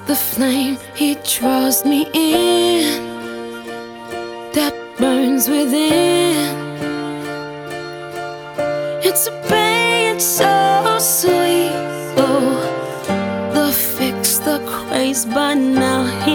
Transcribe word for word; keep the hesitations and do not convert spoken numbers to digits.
the flame, he draws me in, that burns within. It's a pain, it's so sweet. Oh, the fix, the craze, by now